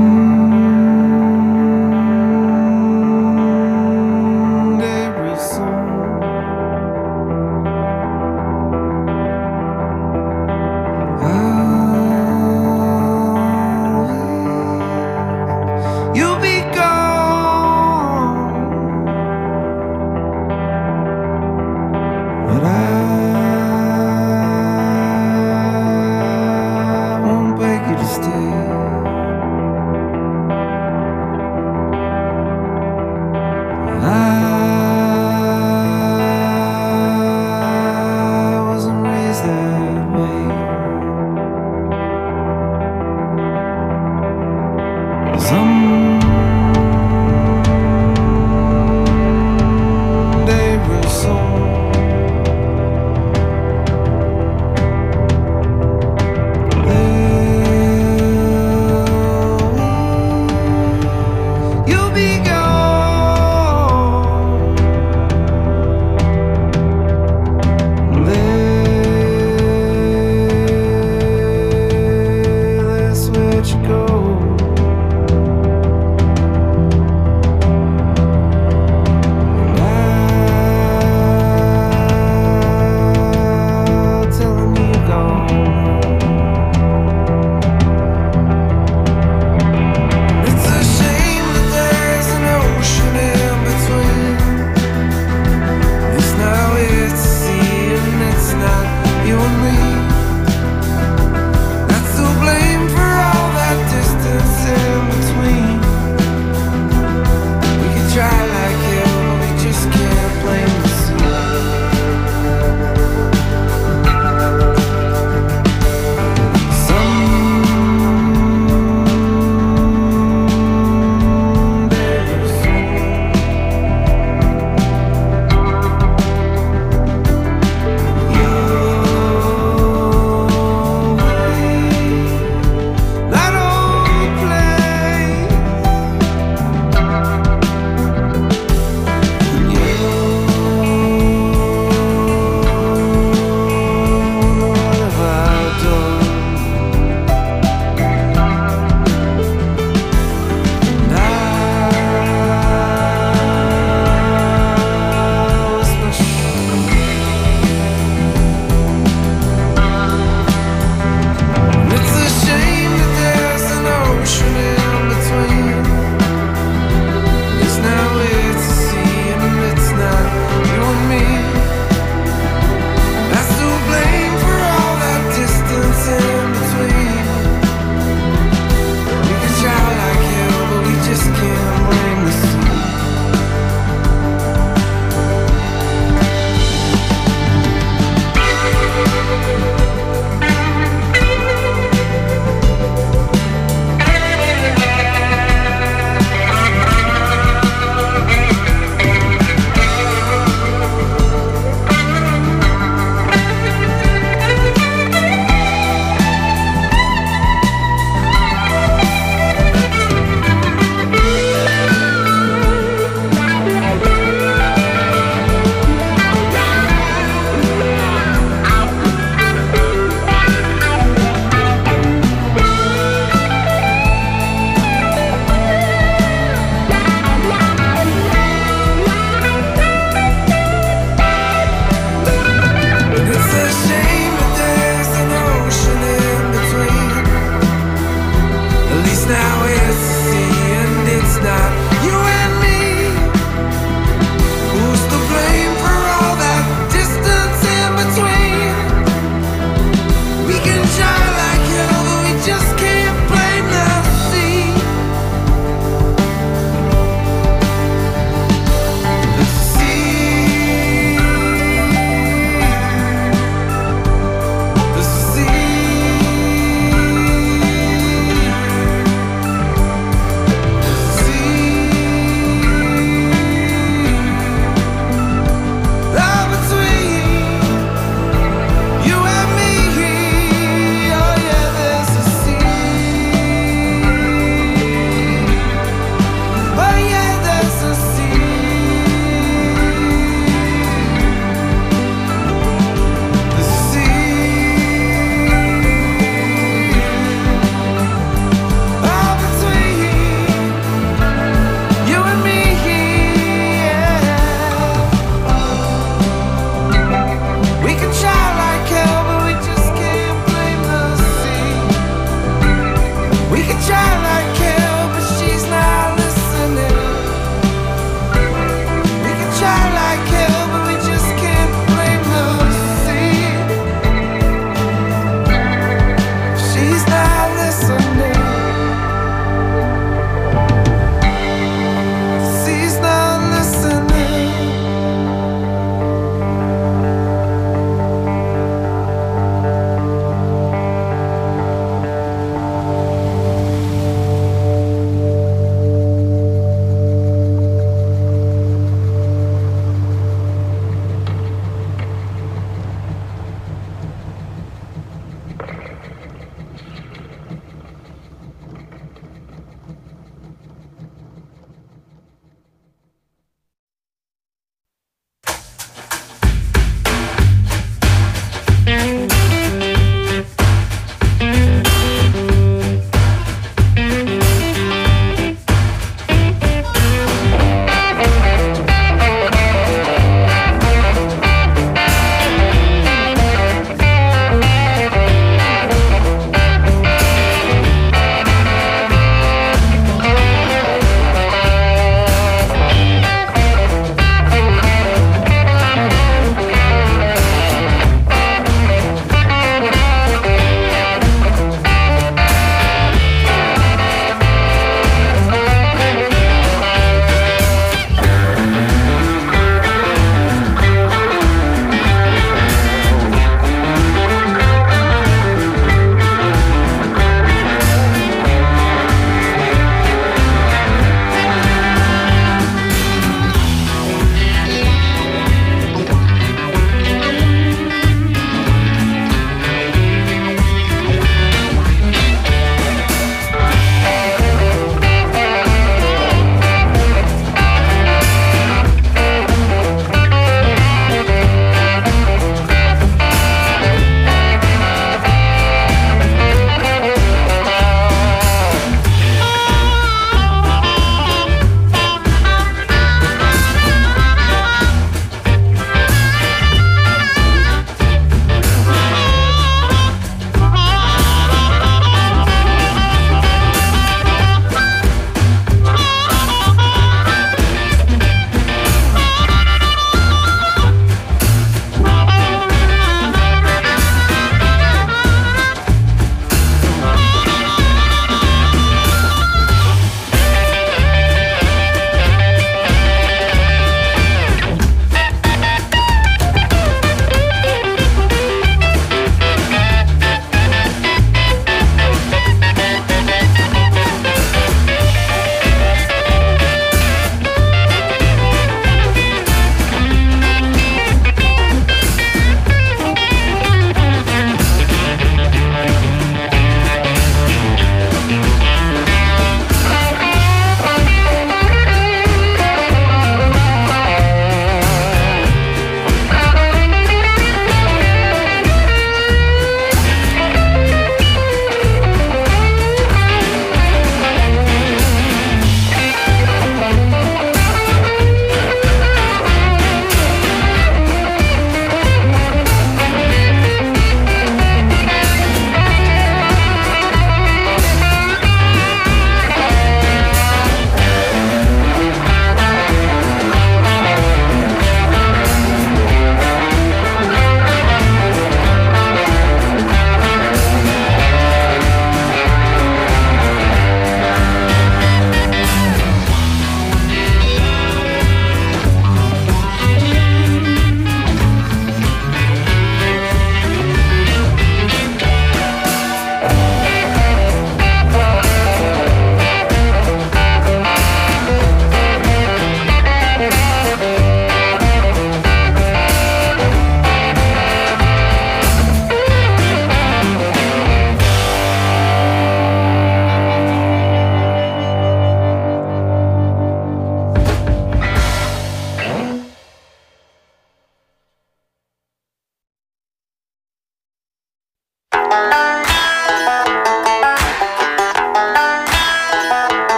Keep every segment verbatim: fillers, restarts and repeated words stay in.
Someday real soon, I'll, you'll be gone, but I won't beg you to stay. I wasn't raised that way. Someday real soon, you'll be gone. There, that's where you go.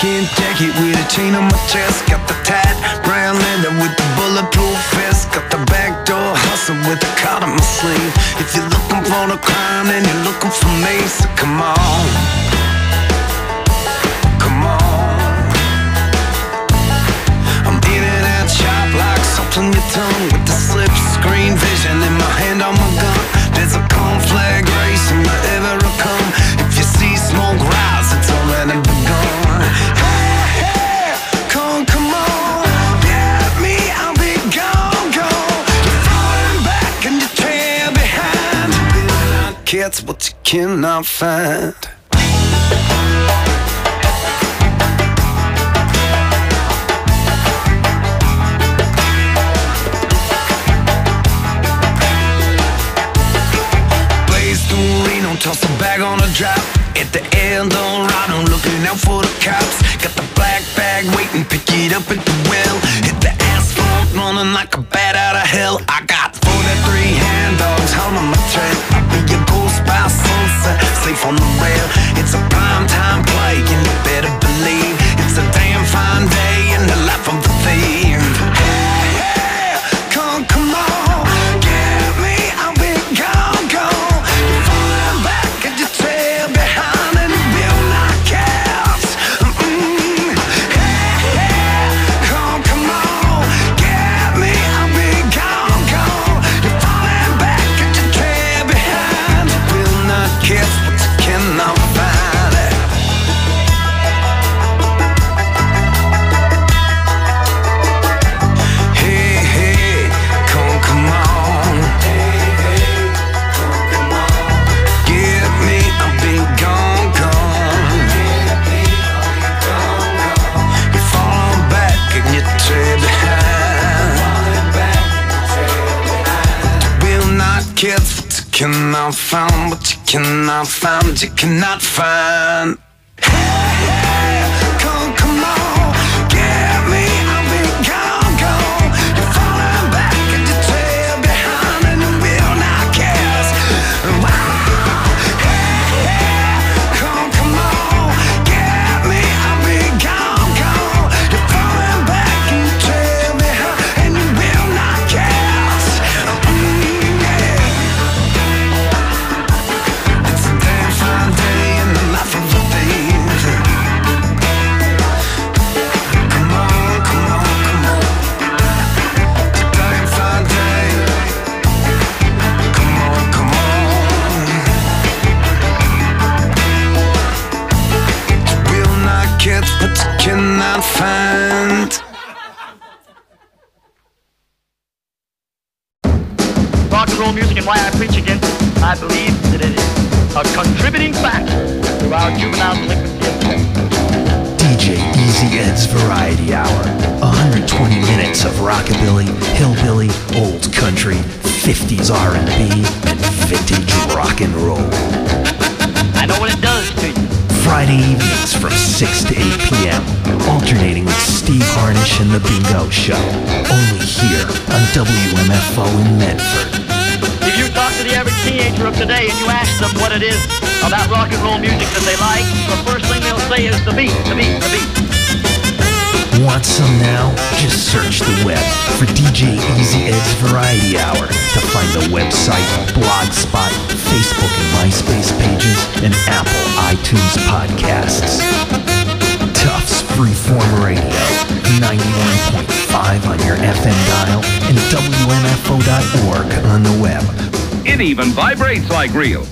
skin jacket with a chain on my chest. Got the tight brown leather with the bulletproof vest. Got the backdoor hustle with the card on my sleeve. If you're looking for the crime, then you're looking for me. So come on, come on. I'm in and out sharp like salt on your tongue, with the slip screen vision in my hand on my gun. There's a conflag race in my ever come. If you see smoke rise, it's already begun. Hey, hey, come, come on, get me, I'll be gone, gone. You're falling back and you trail behind. You cannot catch what you cannot find. Toss a bag on a drop at the Eldorado, looking out for the cops. Got the black bag waiting, pick it up at the well. Hit the asphalt, running like a bat out of hell. I got forty-three hand dogs holding my trail. I'll be your ghost by sunset, safe on the rail. It's a prime time play, and you better believe it's a damn fine day in the life of the thief. Hey, hey, come, come on, get me, I'll be gone, gone. Cannot find what you cannot find, you cannot find. Hey, hey, come, come on, get me, I'll be gone, gone. You're falling back and you trail behind, and you will not guess. Wow. Hey, hey, come, come on, get me, I'll be gone, gone. You're falling back and you trail behind, and you will not guess. Mm, yeah. But you cannot find. Rock and roll music and why I preach against it, I believe that it is a contributing factor to our juvenile delinquency epidemic. D J Easy Ed's Variety Hour. one hundred twenty minutes of rockabilly, hillbilly, old country, fifties R and B, and vintage rock and roll. I know what it does to you. Friday evenings from six to eight p.m. Alternating with Steve Harnish and The Bingo Show. Only here on W M F O in Medford. If you talk to the average teenager of today and you ask them what it is about rock and roll music that they like, the first thing they'll say is the beat, the beat, the beat. Want some now? Just search the web for D J Easy Ed's Variety Hour to find the website, Blogspot, Facebook and MySpace pages, and Apple iTunes podcasts. Tufts Freeform Radio, ninety-one point five on your F M dial, and W M F O dot org on the web. It even vibrates like real.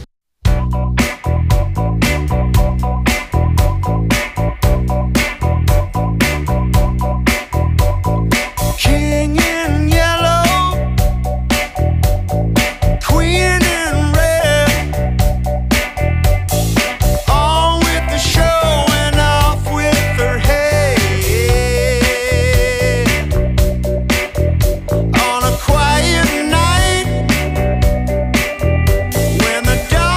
King in yellow, queen in red, on with the show and off with her head. On a quiet night, when the dark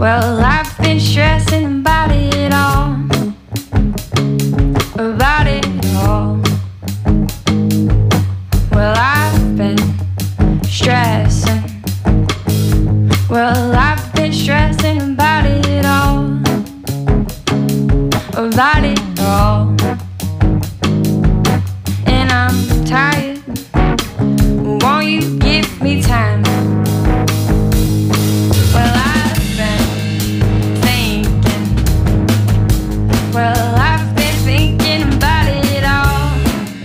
Well, I've been stressing about it all, about it all. Well, I've been stressing. Well, I've been stressing about it all, about it all. And I'm tired. Won't you give me time? Well, I've been thinking. Well, I've been thinking about it all,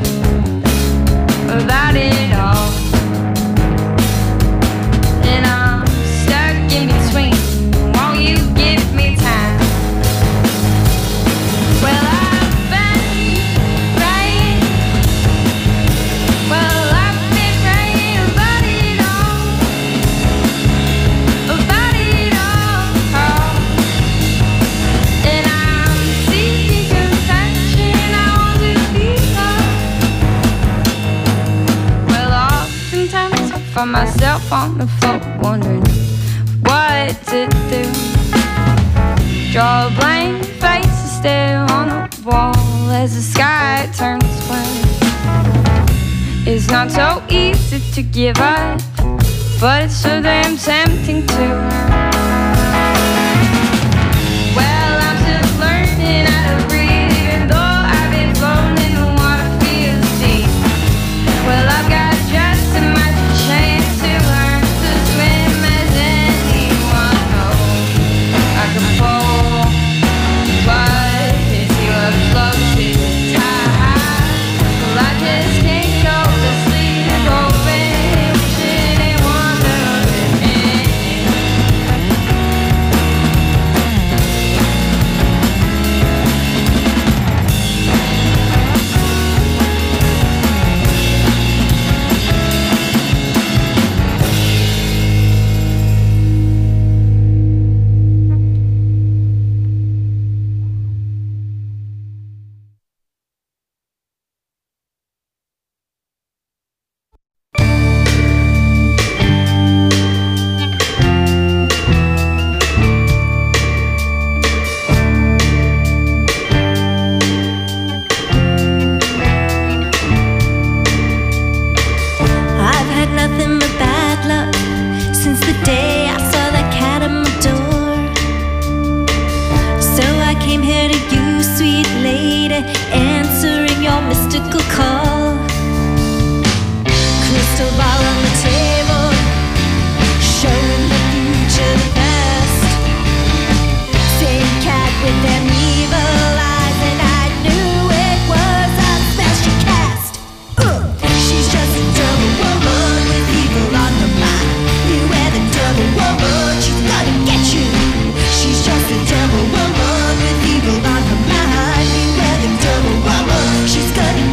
about it all. And I'm stuck in between. Won't you give me time? Well, I've been praying. Well, I've been praying about it all, about it all. And I'm seeking compassion. I want to be loved. Well, oftentimes I find myself on the floor wondering what to do. Draw a blank face and stare on the wall as the sky turns white. It's not so easy to give up, but it's so damn tempting to. Well, I'm still learning how to breathe, even though I've been floating in the water feels deep. Well, I've got just as much chance to learn to swim as anyone knows. I can fall, but it's your floating tide. Well, I just can't go to sleep, hoping, wishing and wondering. I've had nothing but bad luck since the day I saw that cat at my door. So I came here to you, sweet lady, answering your mystical call. Crystal ball on the table, showing the future the best. Same cat with them evil eyes, and I knew it was a spell she cast. Ugh. She's just a double woman with evil on her mind. Beware the double woman, she's gonna get you. She's just a double woman with evil on her mind. Beware the double woman, she's gonna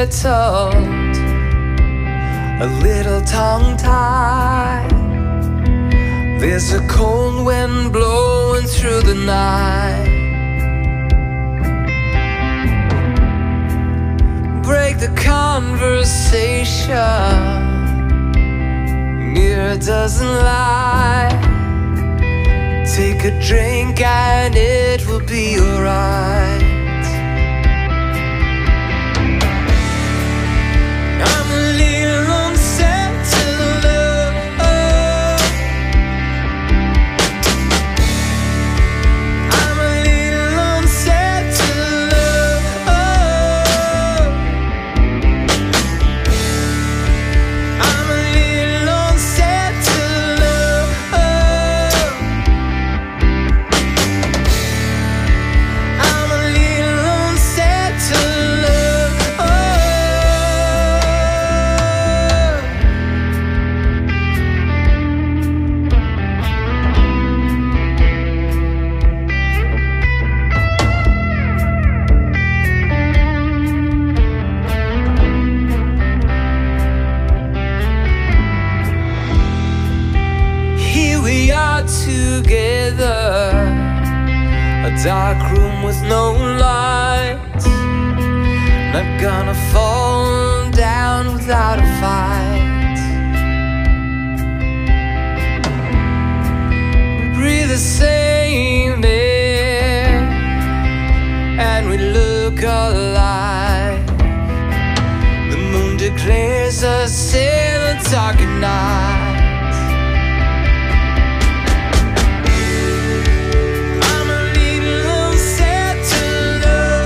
unsettled, a little tongue-tied. There's a cold wind blowing through the night. Break the conversation, mirror doesn't lie. Take a drink and it will be alright. I'm a little unsettled, I'm a little unsettled, I'm a little unsettled, I'm a little unsettled. Here we are together, a dark room with no light. Not gonna fall down without a fight. We breathe the same air and we look alike. The moon declares us in the dark at night. I'm a little unsettled,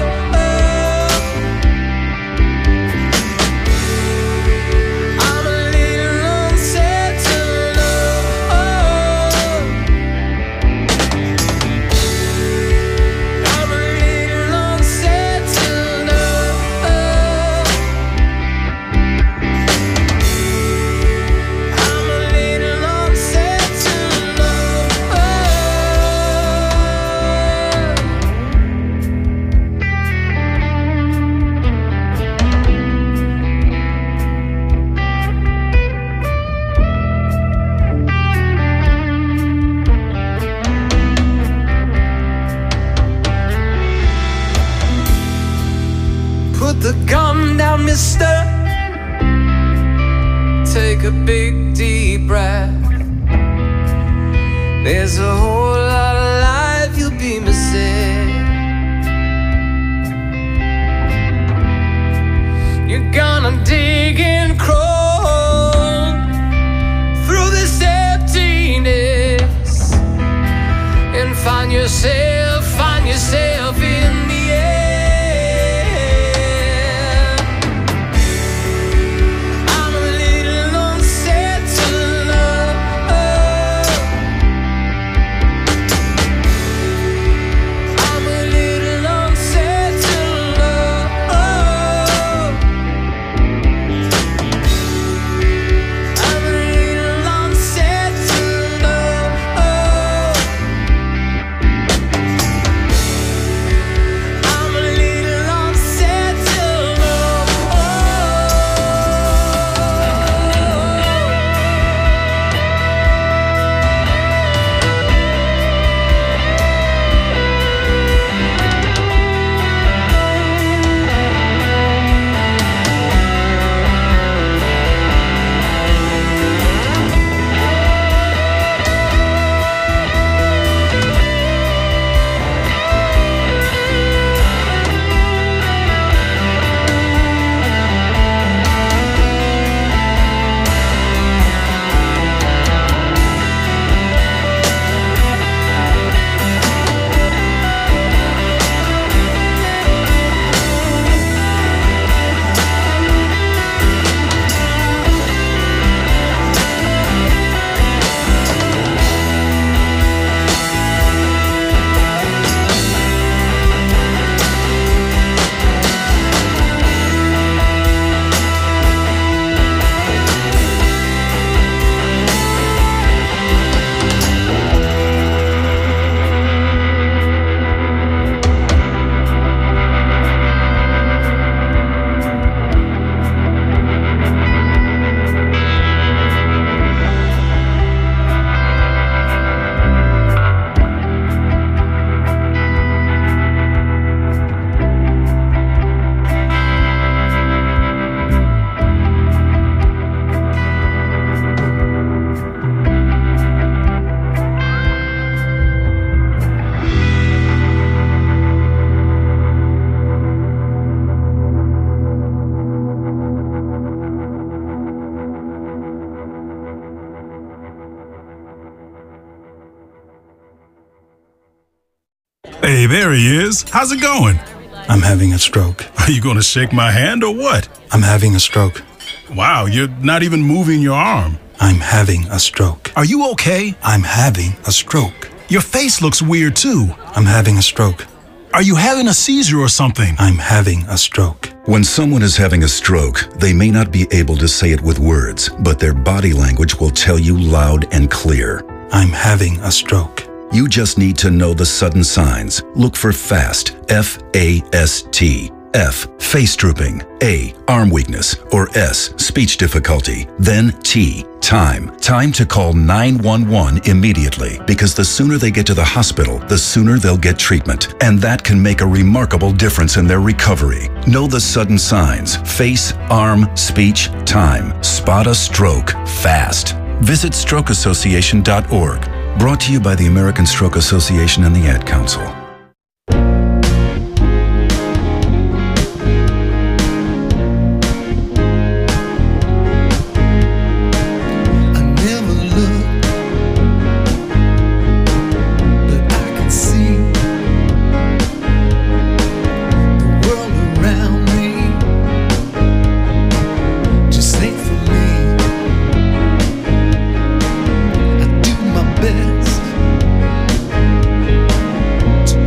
I'm a little unsettled, I'm a little unsettled, I'm a little unsettled. Put the gun down, mister. Take a big deep breath. There's a whole lot of life you'll be missing. You're gonna dig and crawl through this emptiness and find yourself, find yourself in the air. I'm a little unsettled, I'm a little unsettled, I'm a little unsettled. Hey, there he is. How's it going? I'm having a stroke. Are you going to shake my hand or what? I'm having a stroke. Wow, you're not even moving your arm. I'm having a stroke. Are you okay? I'm having a stroke. Your face looks weird too. I'm having a stroke. Are you having a seizure or something? I'm having a stroke. When someone is having a stroke, they may not be able to say it with words, but their body language will tell you loud and clear. I'm having a stroke. You just need to know the sudden signs. Look for FAST, F A S T. F, face drooping. A, arm weakness. Or S, speech difficulty. Then T, time. Time to call nine one one immediately, because the sooner they get to the hospital, the sooner they'll get treatment. And that can make a remarkable difference in their recovery. Know the sudden signs. Face, arm, speech, time. Spot a stroke fast. Visit stroke association dot org. Brought to you by the American Stroke Association and the Ad Council. To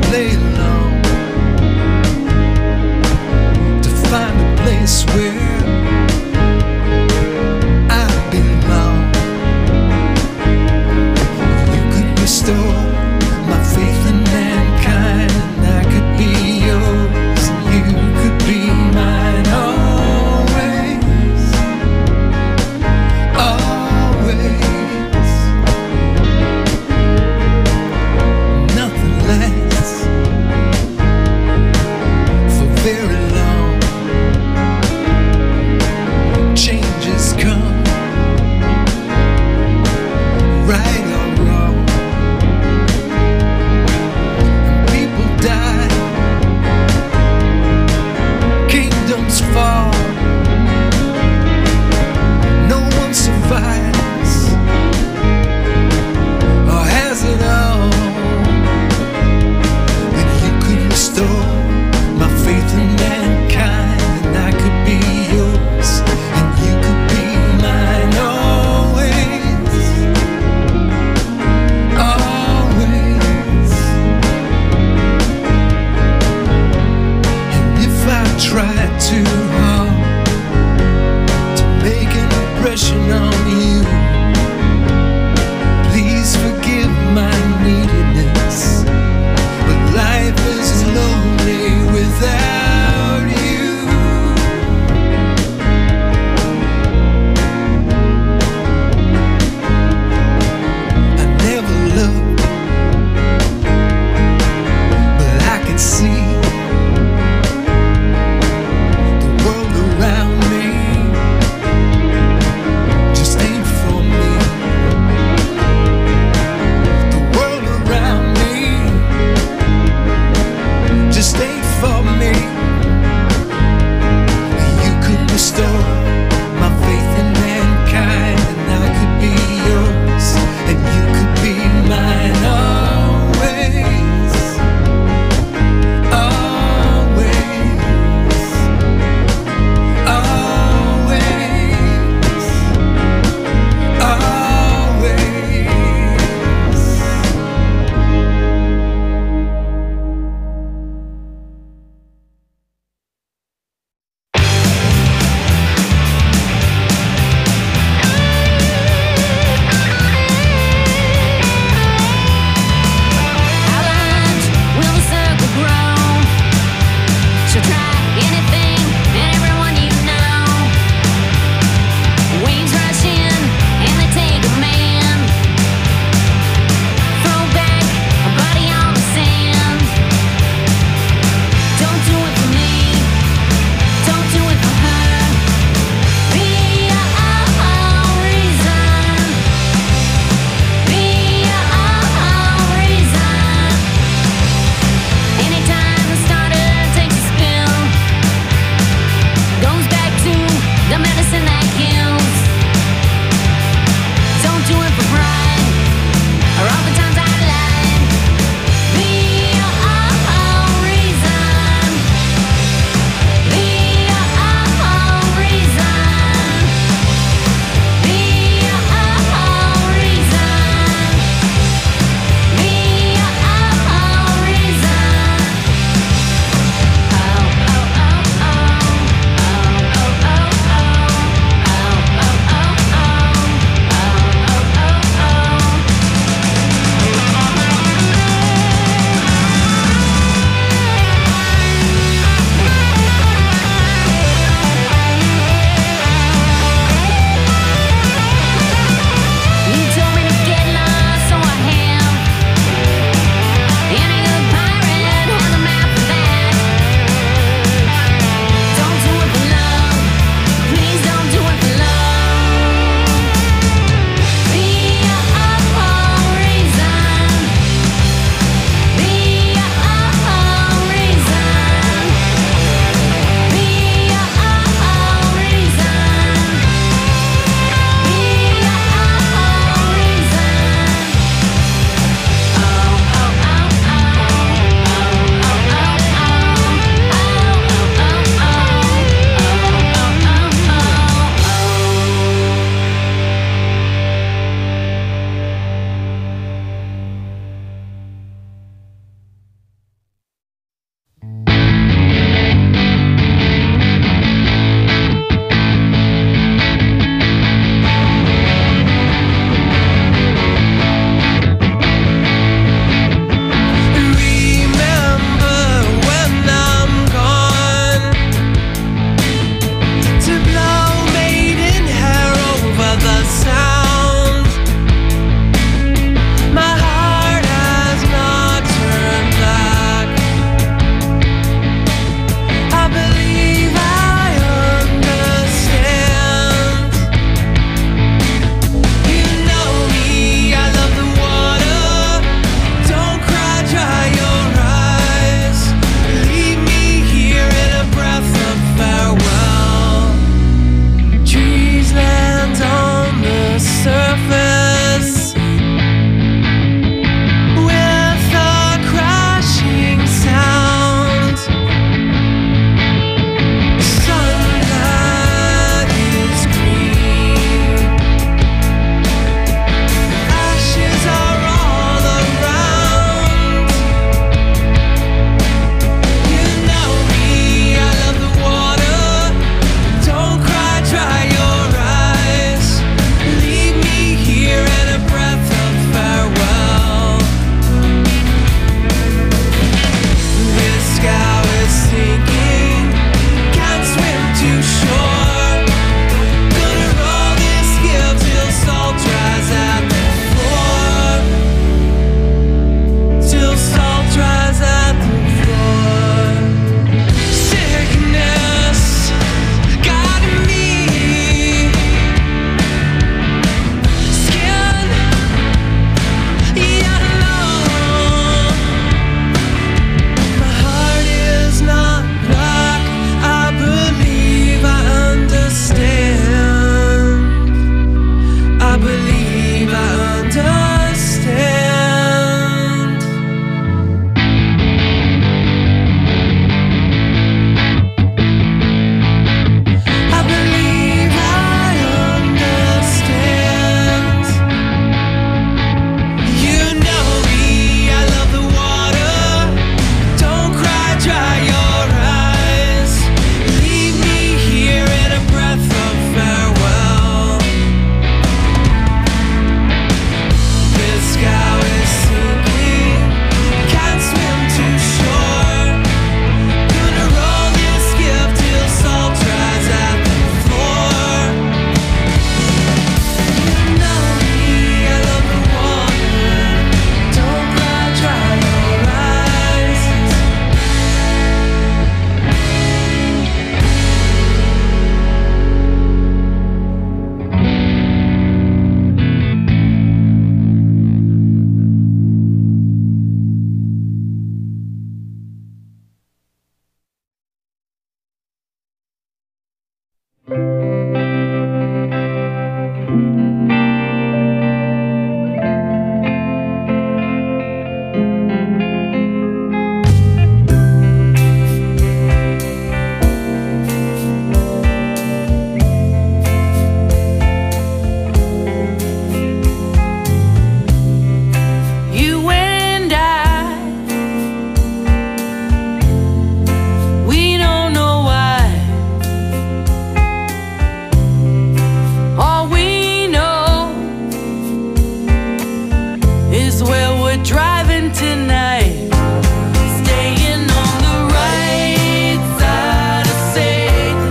we're driving tonight, staying on the right side of Satan.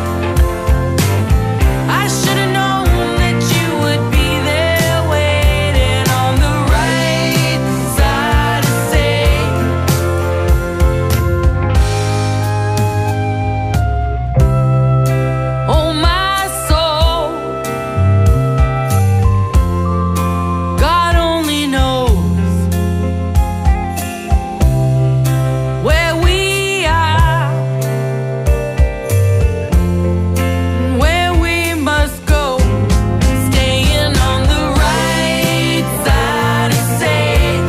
I should have known that you would be there waiting on the right side of Satan. Oh, my soul, God only knows where we are and where we must go, staying on the right side of Satan.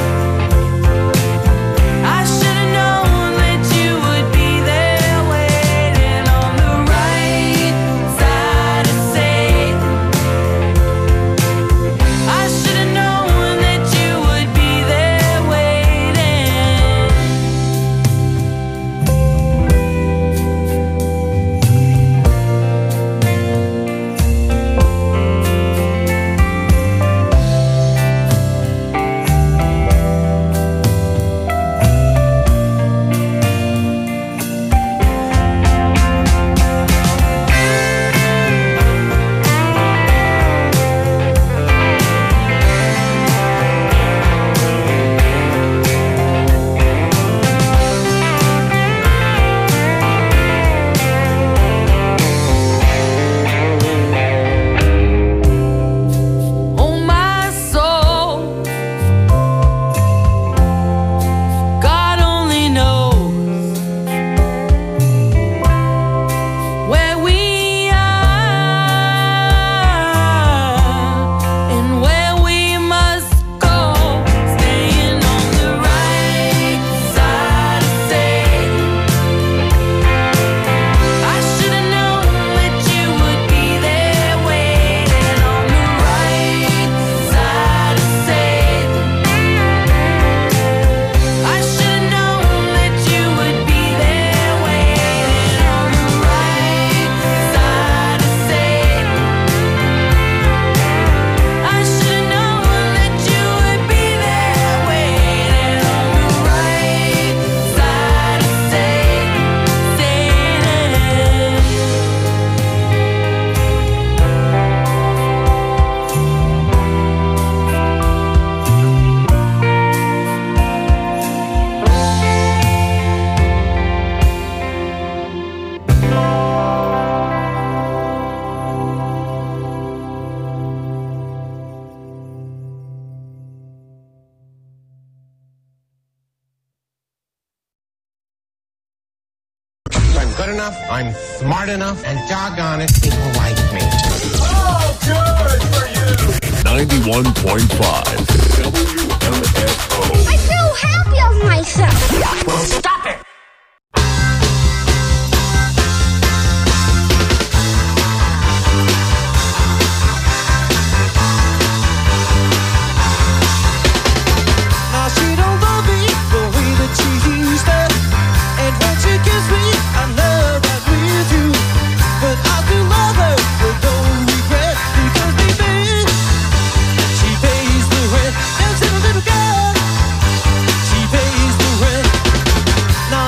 I should have known that you would be there waiting on the right side of Satan. I should have known that you would be there waiting. Oh, my soul, God only knows where we are and where we must go, staying on the right side of Satan. I should have known that you would be there waiting on the right side of Satan. I should have known that you would be there waiting on the right side of Satan. I should have known that you would be there waiting on the right side of Satan. I'm good enough, I'm smart enough, and doggone it, people like me. Oh, good for you. ninety-one point five W M F O. I feel happy of myself. Well, stop it! Now she don't love me the way that she used to, and when she gives me, I love that with you. But I do love her with no regret, because baby, she pays the rent. And she's a little girl, she pays the rent. Now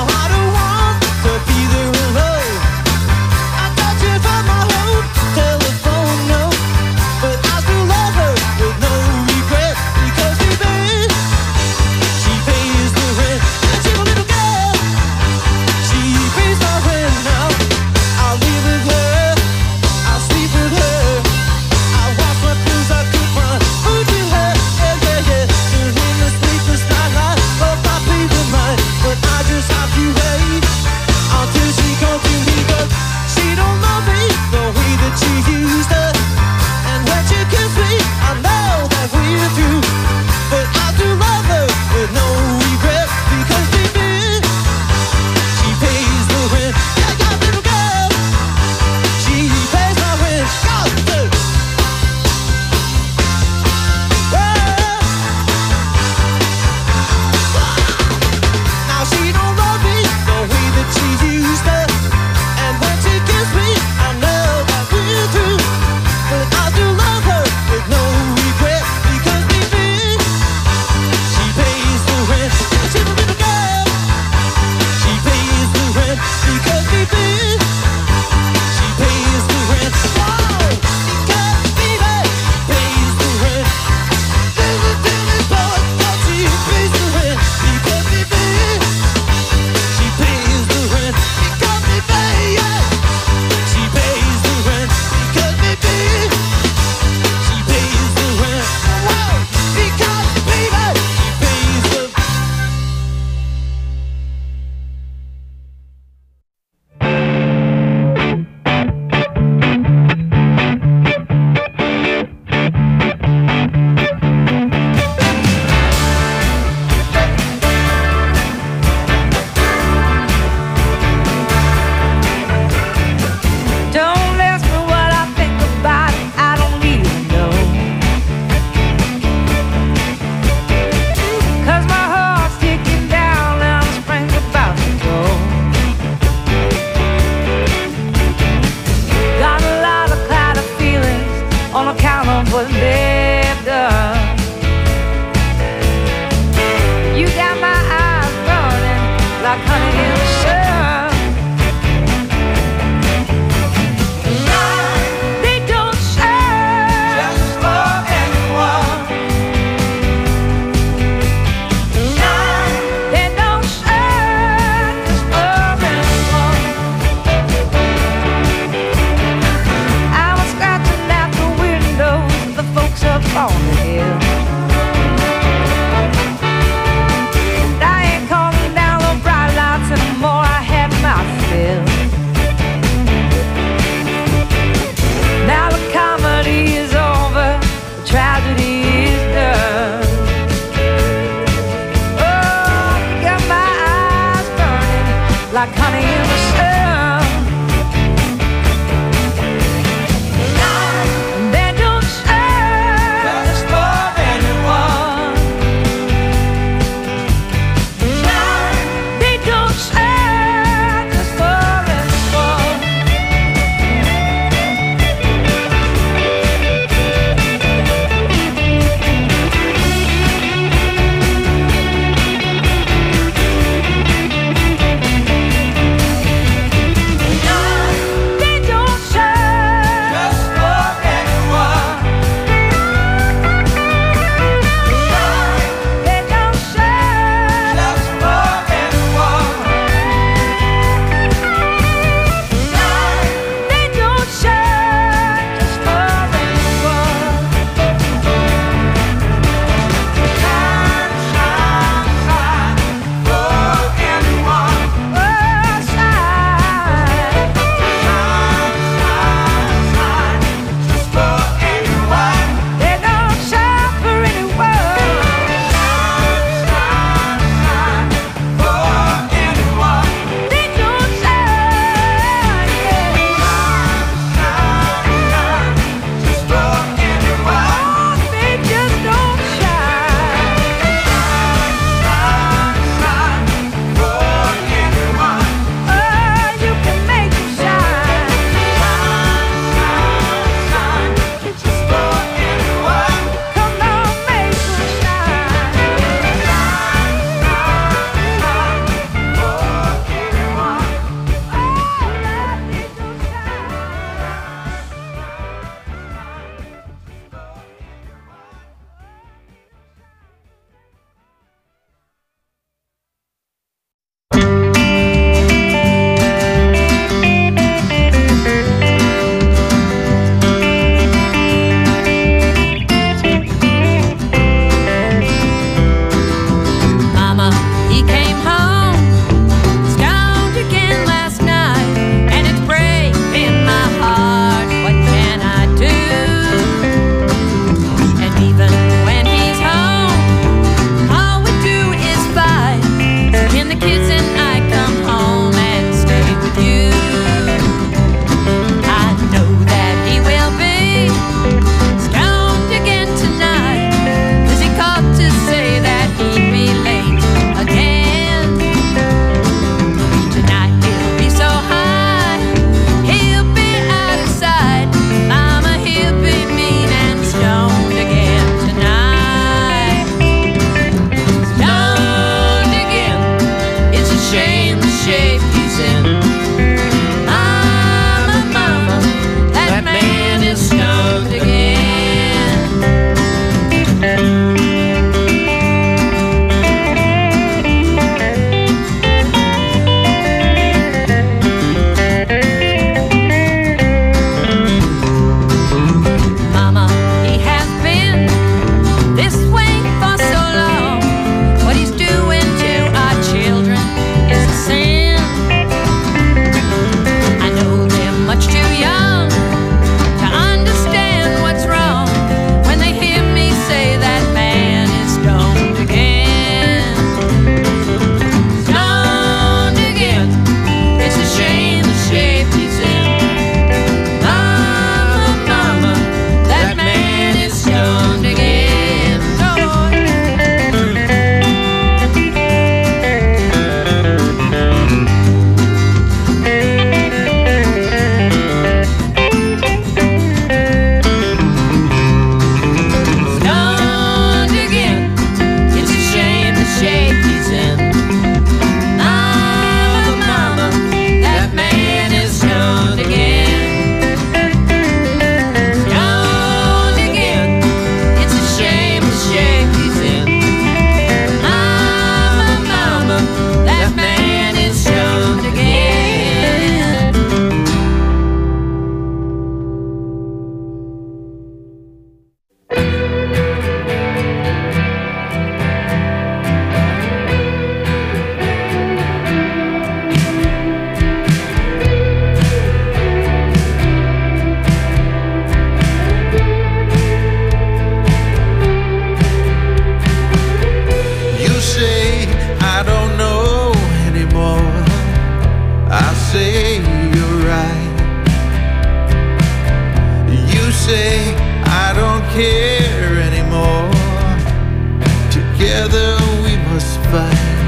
Together we must fight.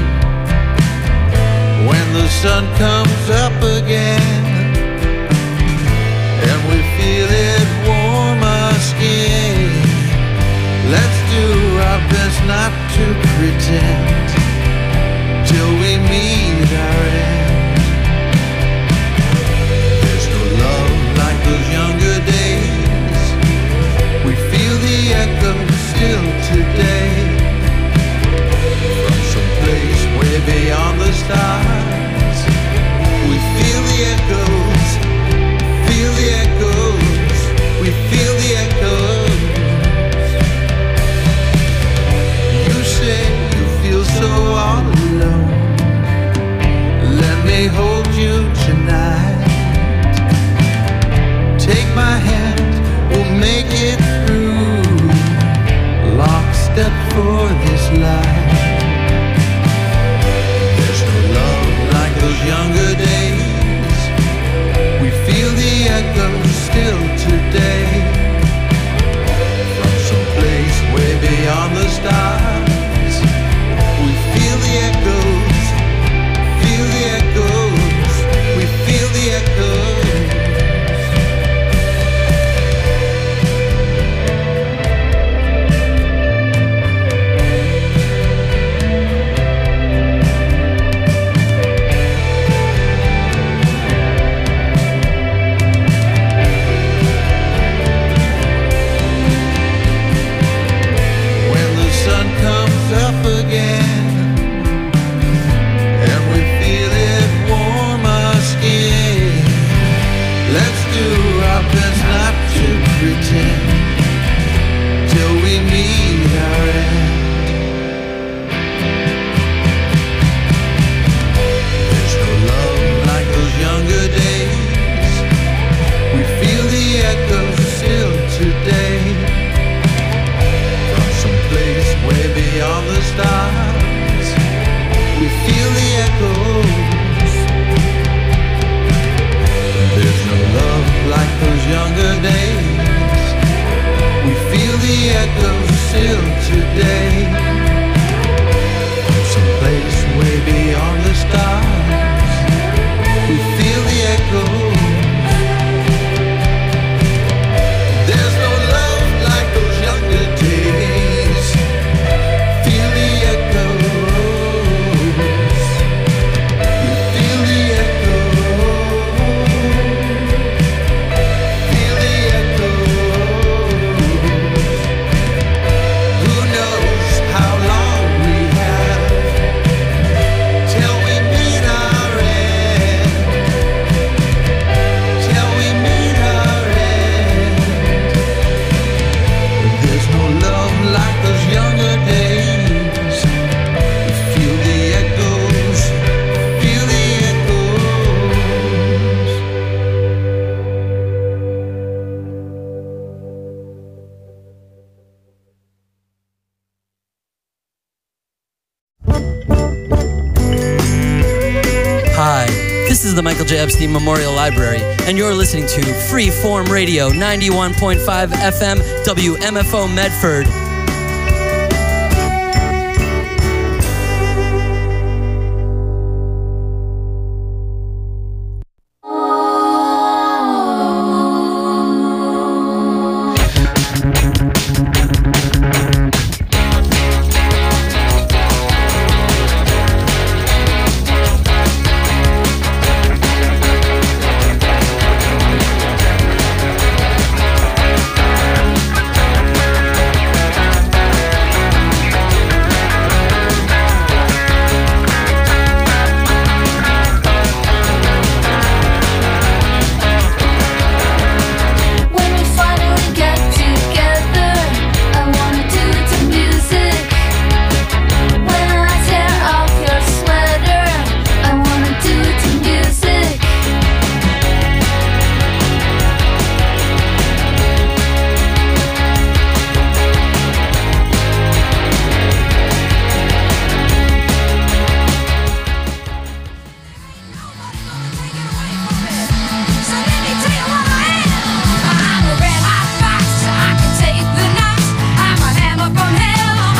When the sun comes up again and we feel it warm our skin, let's do our best not to pretend till we meet our end. There's no love like those younger days. We feel the echo still today. From some place way beyond the stars, we feel the echoes, feel the echoes, we feel the echoes. You say you feel so all alone. Let me hold you tonight. Take my hand, we'll make it through. Lockstep for this life. There's no love like those younger days. We feel the echo still today. From some place way beyond the stars, we feel the echoes, feel the echoes, we feel the echoes. Up again and we feel it warm our skin. Let's do our best not to pretend till we meet our end. There's no love like those younger days. We feel the echoes still today. Way beyond the stars, we feel the echoes. There's no love like those younger days. We feel the echoes still today. From some place way beyond the stars, we feel the echoes. There's no love like those younger days. This is the Michael J. Epstein Memorial Library, and you're listening to Freeform Radio, ninety-one point five F M, W M F O Medford.